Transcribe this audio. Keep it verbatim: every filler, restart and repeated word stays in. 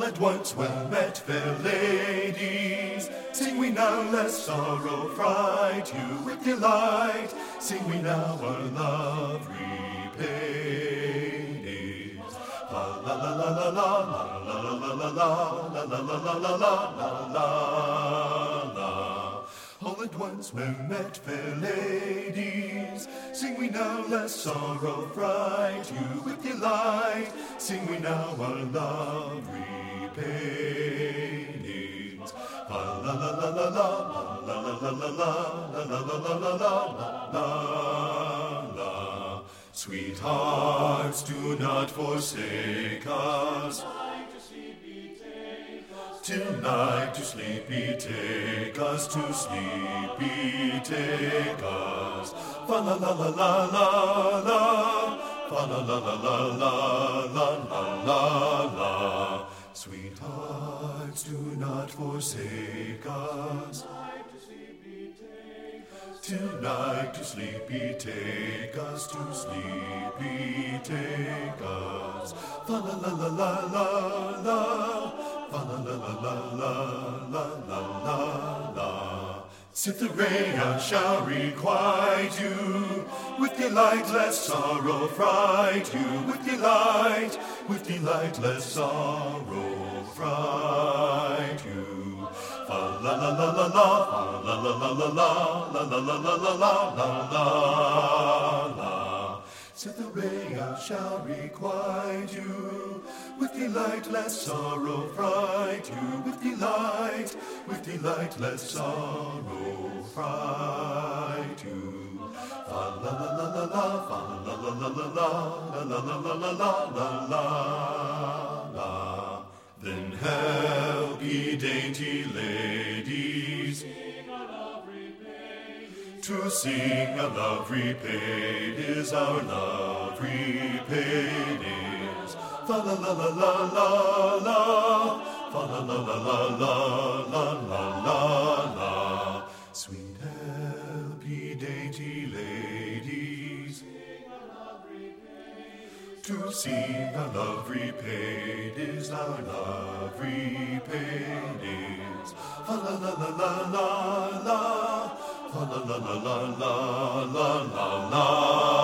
at once well met, fair ladies. Sing we now, lest sorrow fright you with delight. Sing we now our love repaid is. La la la la la la la la la la la la la la la la la la. All at once well met, fair ladies. Sing we now, lest sorrow fright you with delight. Sing we now our love repaid is. La la la la la la la la la la la la la la la la la. Sweethearts, do not forsake us. Tonight to sleep betake us, to sleep betake us. Fa la la la la la la, fa la la la la la la la la la. Sweethearts, do not forsake us. Tonight to sleep betake us, to sleep betake us. Fa la la la la la la. La la la la la la la la la. Cytherea shall requite you with delight, lest sorrow fright you with delight, with delight, lest sorrow fright you. Fa la la la la la, fa la la la la la, la la la la la la la la. Cytherea shall requite you with delight, lest sorrow fright you with delight, with delight, lest sorrow fright you. Fa la la la la la, fa la la la la la, la la la la la la la la. Then help ye dainty ladies to sing a love repaid is, our love repaid is. Fa la la la la la la, fa la la la la la la la la la. Sweet help ye dainty ladies to sing a love repaid is, our love repaid is. Fa la la la la la la. La la la la la la la la la.